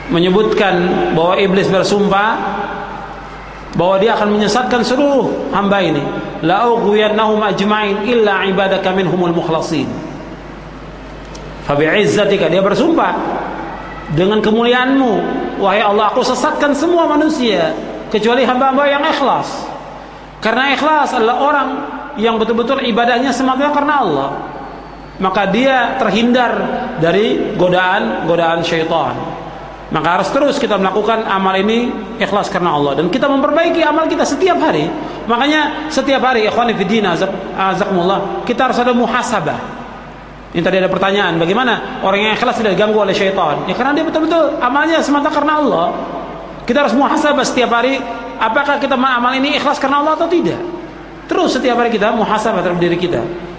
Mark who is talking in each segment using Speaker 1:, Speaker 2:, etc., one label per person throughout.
Speaker 1: menyebutkan bahwa iblis bersumpah bahwa dia akan menyesatkan seluruh hamba ini. La ughwiyannahum ajma'in illa ibadaka minhumul mukhlasin. Fa bi'izzatika, dia bersumpah dengan kemuliaanmu, wahai Allah, aku sesatkan semua manusia kecuali hamba-hamba yang ikhlas. Karena ikhlas adalah orang yang betul-betul ibadahnya semata karena Allah, maka dia terhindar dari godaan syaitan. Maka harus terus kita melakukan amal ini ikhlas karena Allah, dan kita memperbaiki amal kita setiap hari. Makanya setiap hari, ikhwani fiddin azakumullah, kita harus ada muhasabah. Ini tadi ada pertanyaan, bagaimana orang yang ikhlas tidak diganggu oleh syaitan? Ya karena dia betul-betul amalnya semata karena Allah. Kita harus muhasabah setiap hari, apakah kita amal ini ikhlas karena Allah atau tidak. Terus setiap hari kita muhasabah terhadap diri kita.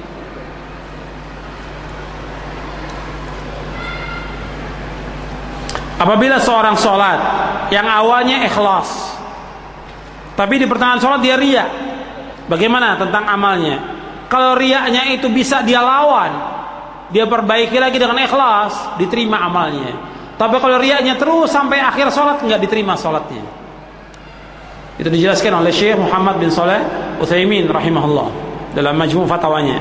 Speaker 1: Apabila seorang sholat yang awalnya ikhlas, tapi di pertengahan sholat dia riya, bagaimana tentang amalnya? Kalau riyanya itu bisa dia lawan, dia perbaiki lagi dengan ikhlas, diterima amalnya. Tapi kalau riyanya terus sampai akhir sholat, nggak diterima sholatnya. Itu dijelaskan oleh Syekh Muhammad bin Shalih Utsaimin rahimahullah dalam Majmu' Fatwanya.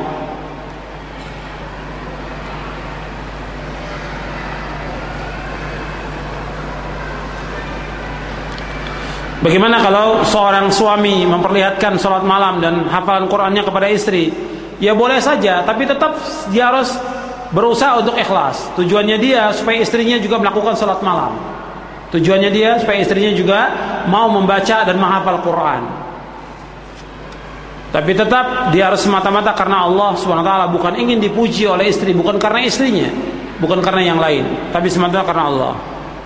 Speaker 1: Bagaimana kalau seorang suami memperlihatkan sholat malam dan hafalan Qur'annya kepada istri? Ya boleh saja, tapi tetap dia harus berusaha untuk ikhlas. Tujuannya dia supaya istrinya juga melakukan sholat malam. Tujuannya dia supaya istrinya juga mau membaca dan menghafal Quran. Tapi tetap dia harus semata-mata karena Allah SWT, bukan ingin dipuji oleh istri, bukan karena istrinya, bukan karena yang lain, tapi semata-mata karena Allah.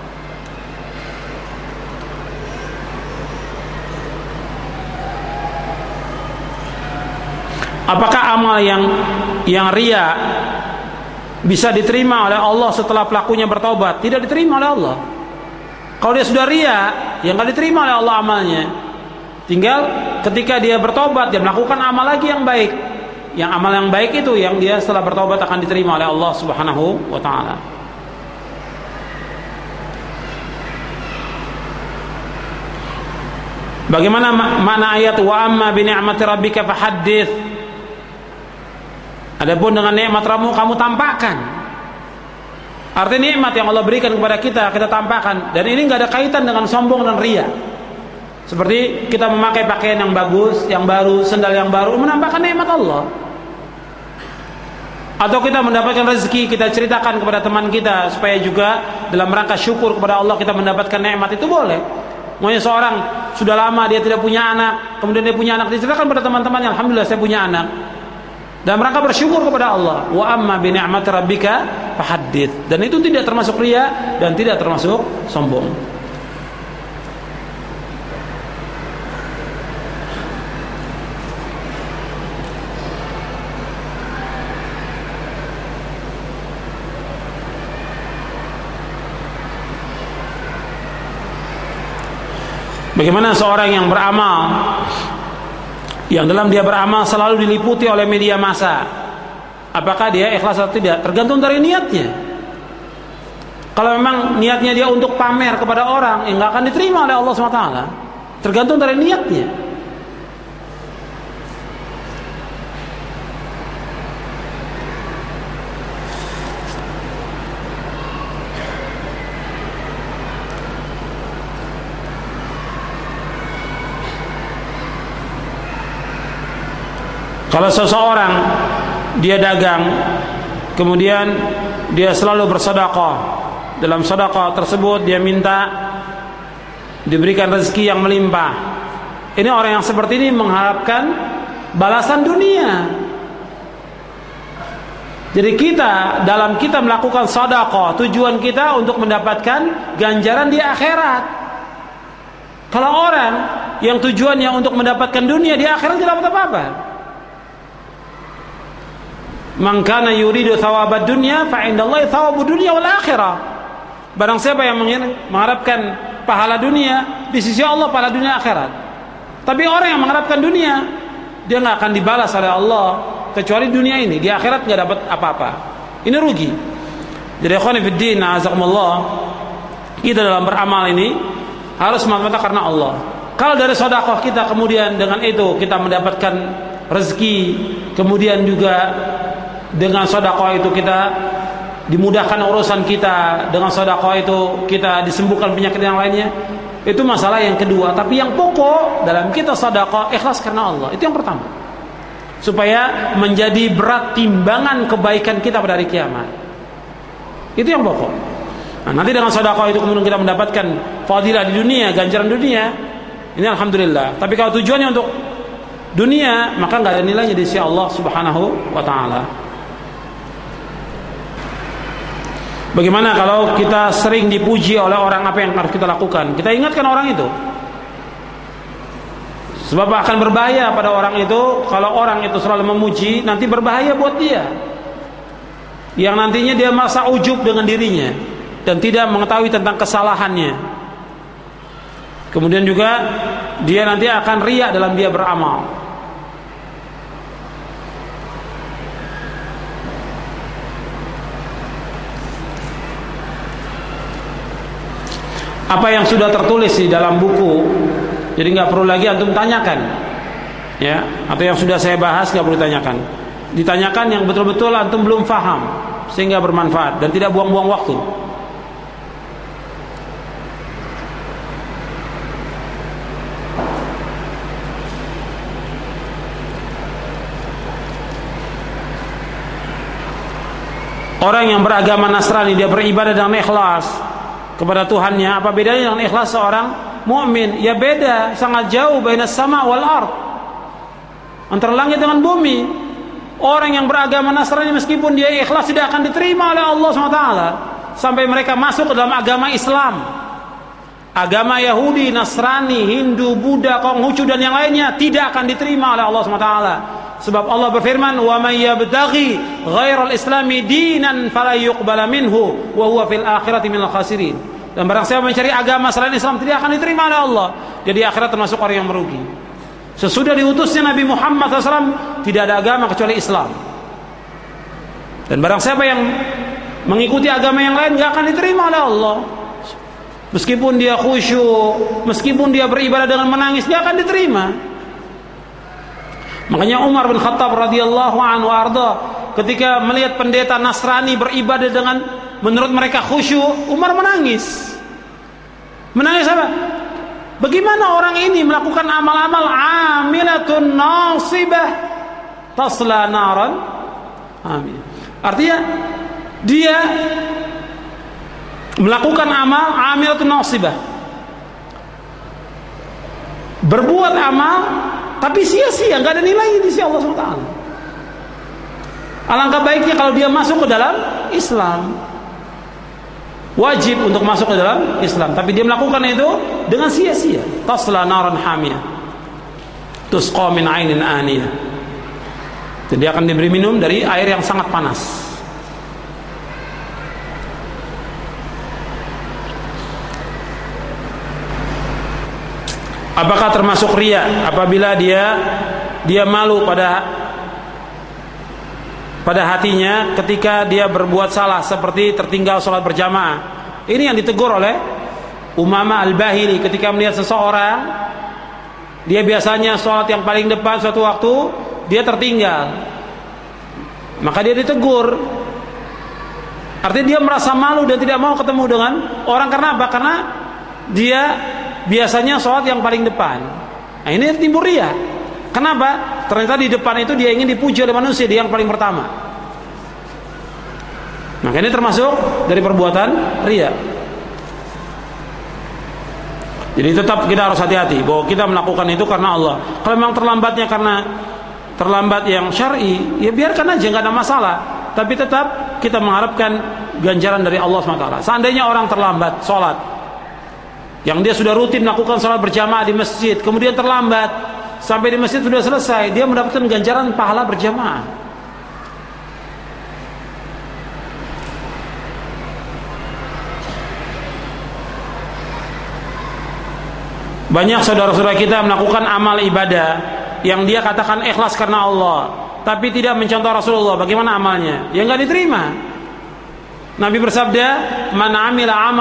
Speaker 1: Apakah amal yang riya bisa diterima oleh Allah setelah pelakunya bertaubat? Tidak diterima oleh Allah. Kalau dia sudah riya, yang nggak diterima oleh Allah amalnya. Tinggal ketika dia bertobat, dia melakukan amal lagi yang baik. Yang amal yang baik itu yang dia setelah bertobat akan diterima oleh Allah Subhanahu wa taala. Bagaimana makna ayat wa amma bi ni'mati rabbika fahaddits? Adapun dengan nikmat Rabbmu kamu tampakkan. Artinya nikmat yang Allah berikan kepada kita, kita tampakkan. Dan ini nggak ada kaitan dengan sombong dan riya. Seperti kita memakai pakaian yang bagus, yang baru, sendal yang baru, menampakkan nikmat Allah. Atau kita mendapatkan rezeki, kita ceritakan kepada teman kita supaya juga dalam rangka syukur kepada Allah kita mendapatkan nikmat, itu boleh. Maunya seorang sudah lama dia tidak punya anak, kemudian dia punya anak, diceritakan pada teman-temannya, alhamdulillah saya punya anak. Dalam rangka bersyukur kepada Allah. Wa amma bi ni'mati rabbika fahaddits. Dan itu tidak termasuk riya dan tidak termasuk sombong. Bagaimana seorang yang beramal, yang dalam dia beramal selalu diliputi oleh media massa, apakah dia ikhlas atau tidak? Tergantung dari niatnya. Kalau memang niatnya dia untuk pamer kepada orang, nggak akan diterima oleh Allah SWT. Tergantung dari niatnya. Kalau seseorang dia dagang, kemudian dia selalu bersedekah, dalam sedekah tersebut dia minta diberikan rezeki yang melimpah. Ini orang yang seperti ini mengharapkan balasan dunia. Jadi kita dalam kita melakukan sedekah, tujuan kita untuk mendapatkan ganjaran di akhirat. Kalau orang yang tujuannya untuk mendapatkan dunia, di akhirat tidak dapat apa-apa. Man kana yuridu thawabad dunya fa indallahi thawabud dunya wal akhirah. Barang siapa yang mengharapkan pahala dunia, di sisi Allah pahala dunia akhirat. Tapi orang yang mengharapkan dunia, dia enggak akan dibalas oleh Allah kecuali dunia ini, di akhirat enggak dapat apa-apa. Ini rugi. Jadi ikhwan fillah, azakumullah, kita dalam beramal ini harus semata-mata karena Allah. Kalau dari sedekah kita kemudian dengan itu kita mendapatkan rezeki, kemudian juga dengan sedekah itu kita dimudahkan urusan kita, dengan sedekah itu kita disembuhkan penyakit yang lainnya, itu masalah yang kedua. Tapi yang pokok dalam kita sedekah ikhlas karena Allah, itu yang pertama, supaya menjadi berat timbangan kebaikan kita pada hari kiamat. Itu yang pokok. Nah, nanti dengan sedekah itu kemudian kita mendapatkan fadilah di dunia, ganjaran dunia, ini alhamdulillah. Tapi kalau tujuannya untuk dunia, maka nggak ada nilainya di sisi Allah Subhanahu wa taala. Bagaimana kalau kita sering dipuji oleh orang, apa yang harus kita lakukan? Kita ingatkan orang itu. Sebab akan berbahaya pada orang itu kalau orang itu selalu memuji, nanti berbahaya buat dia. Yang nantinya dia merasa ujub dengan dirinya dan tidak mengetahui tentang kesalahannya. Kemudian juga dia nanti akan riya dalam dia beramal. Apa yang sudah tertulis di dalam buku, jadi nggak perlu lagi antum tanyakan, ya. Atau yang sudah saya bahas nggak perlu ditanyakan. Ditanyakan yang betul-betul antum belum faham, sehingga bermanfaat dan tidak buang-buang waktu. Orang yang beragama Nasrani, dia beribadah dengan ikhlas kepada Tuhannya. Apa bedanya dengan ikhlas seorang mukmin? Ya beda, sangat jauh bainas sama wal ard, antara langit dengan bumi. Orang yang beragama Nasrani meskipun dia ikhlas tidak akan diterima oleh Allah SWT sampai mereka masuk ke dalam agama Islam. Agama Yahudi, Nasrani, Hindu, Buddha, Konghucu dan yang lainnya tidak akan diterima oleh Allah SWT. Sebab Allah berfirman, "Wa may yabtaghi ghairal islami dinan fala yuqbala minhu wa huwa fil akhirati minal khasirin." Dan barang siapa mencari agama selain Islam tidak akan diterima oleh Allah. Jadi akhirat termasuk orang yang merugi. Sesudah diutusnya Nabi Muhammad SAW tidak ada agama kecuali Islam. Dan barang siapa yang mengikuti agama yang lain tidak akan diterima oleh Allah. Meskipun dia khusyuk, meskipun dia beribadah dengan menangis, dia akan diterima. Makanya Umar bin Khattab radhiyallahu anhu arda, ketika melihat pendeta Nasrani beribadah dengan menurut mereka khusyuk, Umar menangis. Menangis apa? Bagaimana orang ini melakukan amal-amal amilatun nasibah tasla naran? Amin. Artinya dia melakukan amal amilatun nasibah, berbuat amal tapi sia-sia, nggak ada nilainya di sisi Allah SWT. Alangkah baiknya kalau dia masuk ke dalam Islam, wajib untuk masuk ke dalam Islam, tapi dia melakukan itu dengan sia-sia. Tasla naran hamiyah tusqa min ainin aniyah. Jadi dia akan diberi minum dari air yang sangat panas. Apakah termasuk riya apabila dia malu pada hatinya ketika dia berbuat salah seperti tertinggal sholat berjamaah? Ini yang ditegur oleh Umamah Al-Bahili ketika melihat seseorang, dia biasanya sholat yang paling depan, suatu waktu dia tertinggal, maka dia ditegur. Artinya dia merasa malu dan tidak mau ketemu dengan orang. Karena apa? Karena dia biasanya sholat yang paling depan. Nah, ini timbul riya. Kenapa? Ternyata di depan itu dia ingin dipuji oleh manusia, dia yang paling pertama. Nah, ini termasuk dari perbuatan riya. Jadi tetap kita harus hati-hati bahwa kita melakukan itu karena Allah. Kalau memang terlambatnya karena terlambat yang syar'i, ya biarkan aja, nggak ada masalah. Tapi tetap kita mengharapkan ganjaran dari Allah SWT. Seandainya orang terlambat sholat, yang dia sudah rutin melakukan sholat berjamaah di masjid, kemudian terlambat sampai di masjid sudah selesai, dia mendapatkan ganjaran pahala berjamaah. Banyak saudara-saudara kita melakukan amal ibadah yang dia katakan ikhlas karena Allah, tapi tidak mencontoh Rasulullah. Bagaimana amalnya? Ya nggak diterima. Nabi bersabda, "Man amila amal